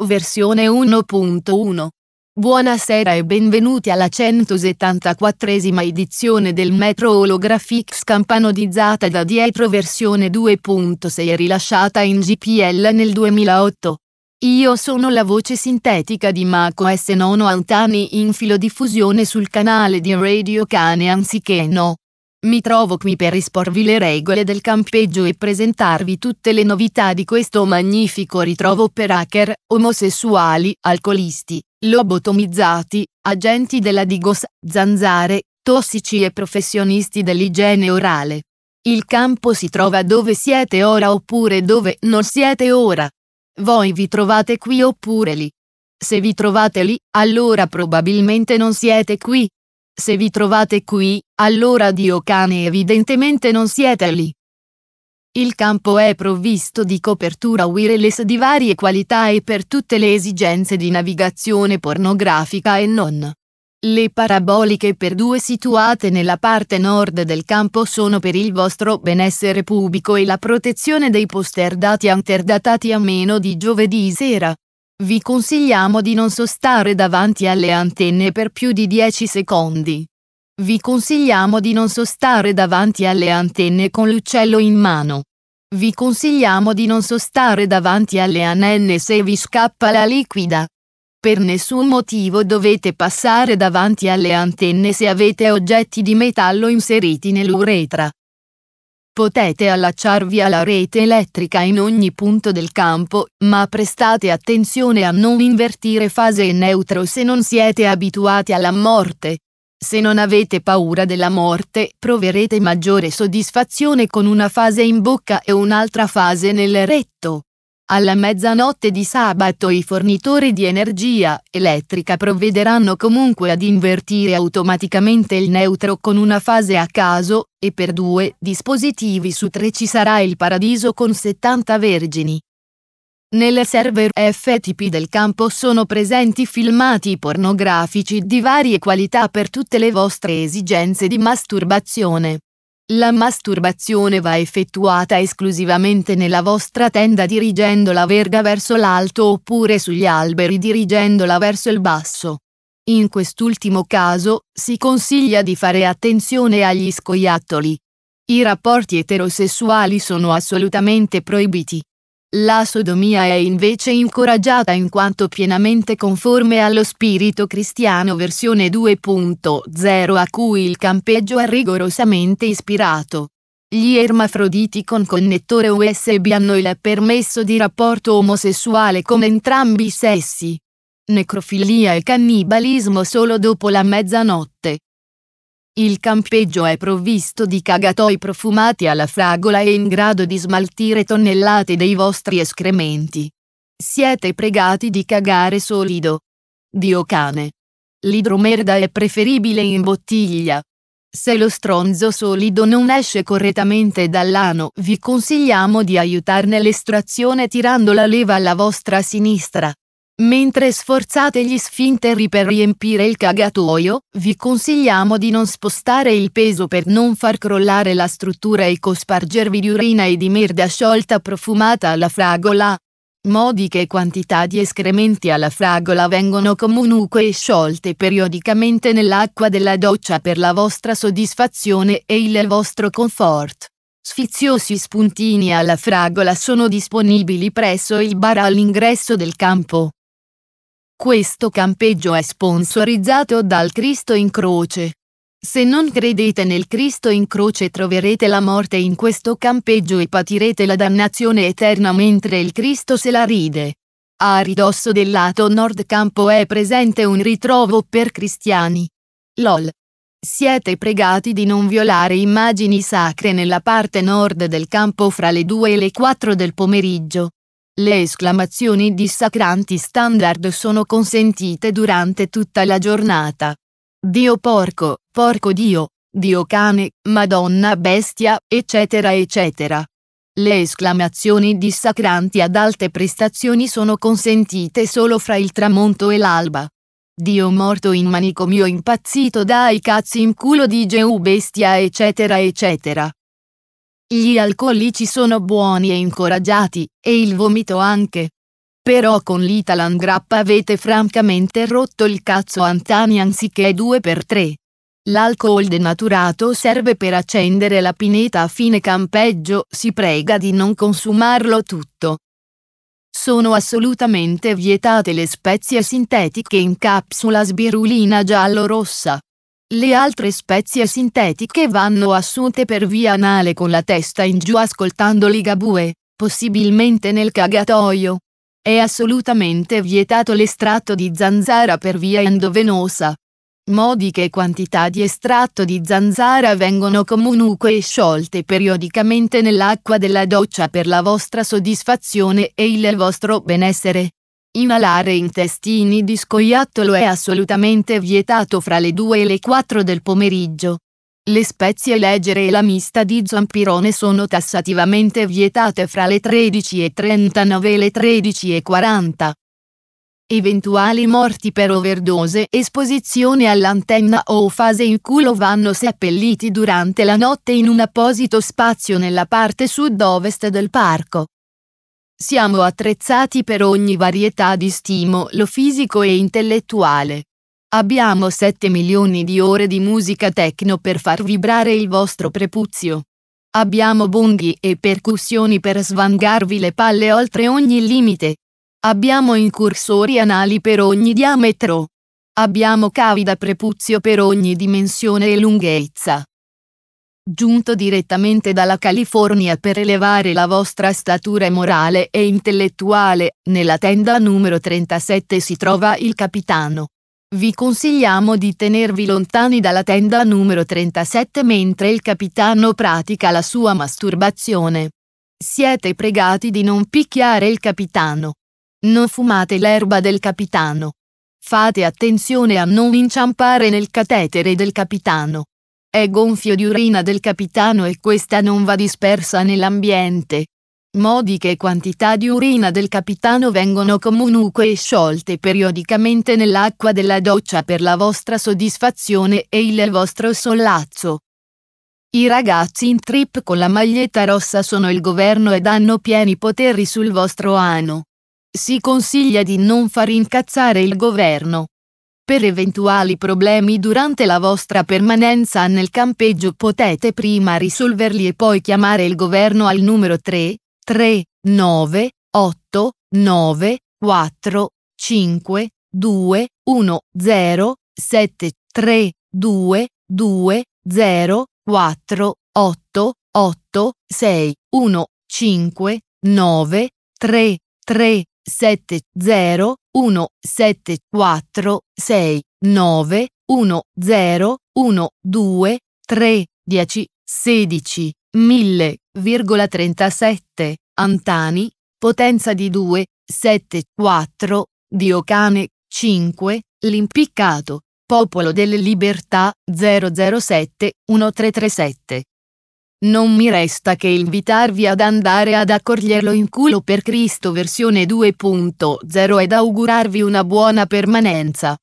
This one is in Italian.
versione 1.1. Buonasera e benvenuti alla 174esima edizione del Metro Holographics campanodizzata da dietro versione 2.6 rilasciata in GPL nel 2008. Io sono la voce sintetica di macOS Nono Antani in filodiffusione sul canale di Radio Cane anziché No. Mi trovo qui per esporvi le regole del campeggio e presentarvi tutte le novità di questo magnifico ritrovo per hacker, omosessuali, alcolisti, lobotomizzati, agenti della Digos, zanzare, tossici e professionisti dell'igiene orale. Il campo si trova dove siete ora oppure dove non siete ora. Voi vi trovate qui oppure lì. Se vi trovate lì, allora probabilmente non siete qui. Se vi trovate qui, allora Dio cane evidentemente non siete lì. Il campo è provvisto di copertura wireless di varie qualità e per tutte le esigenze di navigazione pornografica e non. Le paraboliche per due situate nella parte nord del campo sono per il vostro benessere pubblico e la protezione dei poster dati interdatati a meno di giovedì sera. Vi consigliamo di non sostare davanti alle antenne per più di 10 secondi. Vi consigliamo di non sostare davanti alle antenne con l'uccello in mano. Vi consigliamo di non sostare davanti alle antenne se vi scappa la liquida. Per nessun motivo dovete passare davanti alle antenne se avete oggetti di metallo inseriti nell'uretra. Potete allacciarvi alla rete elettrica in ogni punto del campo, ma prestate attenzione a non invertire fase e neutro se non siete abituati alla morte. Se non avete paura della morte, proverete maggiore soddisfazione con una fase in bocca e un'altra fase nel retto. Alla mezzanotte di sabato i fornitori di energia elettrica provvederanno comunque ad invertire automaticamente il neutro con una fase a caso, e per 2 dispositivi su 3 ci sarà il paradiso con 70 vergini. Nel server FTP del campo sono presenti filmati pornografici di varie qualità per tutte le vostre esigenze di masturbazione. La masturbazione va effettuata esclusivamente nella vostra tenda dirigendo la verga verso l'alto oppure sugli alberi dirigendola verso il basso. In quest'ultimo caso, si consiglia di fare attenzione agli scoiattoli. I rapporti eterosessuali sono assolutamente proibiti. La sodomia è invece incoraggiata in quanto pienamente conforme allo spirito cristiano versione 2.0 a cui il campeggio è rigorosamente ispirato. Gli ermafroditi con connettore USB hanno il permesso di rapporto omosessuale con entrambi i sessi. Necrofilia e cannibalismo solo dopo la mezzanotte. Il campeggio è provvisto di cagatoi profumati alla fragola e in grado di smaltire tonnellate dei vostri escrementi. Siete pregati di cagare solido. Dio cane. L'idromerda è preferibile in bottiglia. Se lo stronzo solido non esce correttamente dall'ano, vi consigliamo di aiutarne l'estrazione tirando la leva alla vostra sinistra. Mentre sforzate gli sfinteri per riempire il cagatoio, vi consigliamo di non spostare il peso per non far crollare la struttura e cospargervi di urina e di merda sciolta profumata alla fragola. Modiche quantità di escrementi alla fragola vengono comunque sciolte periodicamente nell'acqua della doccia per la vostra soddisfazione e il vostro comfort. Sfiziosi spuntini alla fragola sono disponibili presso il bar all'ingresso del campo. Questo campeggio è sponsorizzato dal Cristo in Croce. Se non credete nel Cristo in Croce troverete la morte in questo campeggio e patirete la dannazione eterna mentre il Cristo se la ride. A ridosso del lato nord campo è presente un ritrovo per cristiani. LOL. Siete pregati di non violare immagini sacre nella parte nord del campo fra le 2 e le 4 del pomeriggio. Le esclamazioni dissacranti standard sono consentite durante tutta la giornata. Dio porco, porco Dio, Dio cane, Madonna bestia, eccetera eccetera. Le esclamazioni dissacranti ad alte prestazioni sono consentite solo fra il tramonto e l'alba. Dio morto in manicomio impazzito dai cazzi in culo di Geu bestia eccetera eccetera. Gli alcolici sono buoni e incoraggiati, e il vomito anche. Però con l'Italan Grappa avete francamente rotto il cazzo antani anziché 2x3. L'alcol denaturato serve per accendere la pineta a fine campeggio, si prega di non consumarlo tutto. Sono assolutamente vietate le spezie sintetiche in capsula sbirulina giallo-rossa. Le altre spezie sintetiche vanno assunte per via anale con la testa in giù ascoltando Ligabue, possibilmente nel cagatoio. È assolutamente vietato l'estratto di zanzara per via endovenosa. Modiche quantità di estratto di zanzara vengono comunque sciolte periodicamente nell'acqua della doccia per la vostra soddisfazione e il vostro benessere. Inalare intestini di scoiattolo è assolutamente vietato fra le 2 e le 4 del pomeriggio. Le spezie leggere e la mista di zampirone sono tassativamente vietate fra le 13:39 e le 13:40. Eventuali morti per overdose, esposizione all'antenna o fase in culo vanno seppelliti durante la notte in un apposito spazio nella parte sud-ovest del parco. Siamo attrezzati per ogni varietà di stimolo fisico e intellettuale. Abbiamo 7 milioni di ore di musica techno per far vibrare il vostro prepuzio. Abbiamo bonghi e percussioni per svangarvi le palle oltre ogni limite. Abbiamo incursori anali per ogni diametro. Abbiamo cavi da prepuzio per ogni dimensione e lunghezza. Giunto direttamente dalla California per elevare la vostra statura morale e intellettuale, nella tenda numero 37 si trova il capitano. Vi consigliamo di tenervi lontani dalla tenda numero 37 mentre il capitano pratica la sua masturbazione. Siete pregati di non picchiare il capitano. Non fumate l'erba del capitano. Fate attenzione a non inciampare nel catetere del capitano. È gonfio di urina del capitano e questa non va dispersa nell'ambiente. Modiche quantità di urina del capitano vengono comunque sciolte periodicamente nell'acqua della doccia per la vostra soddisfazione e il vostro sollazzo. I ragazzi in trip con la maglietta rossa sono il governo ed hanno pieni poteri sul vostro ano. Si consiglia di non far incazzare il governo. Per eventuali problemi durante la vostra permanenza nel campeggio potete prima risolverli e poi chiamare il governo al numero 3 3 9 8 9 4 5 2 1 0 7 3 2 2 0 4 8 8 6 1 5 9 3 3 7 0 1 7 4 6 9 1 0 1 2 3 10 16 1000,37 antani, potenza di 2 7 4 Diocane 5 l'impiccato, Popolo delle Libertà 007 1337. Non mi resta che invitarvi ad andare ad accoglierlo in culo per Cristo versione 2.0 ed augurarvi una buona permanenza.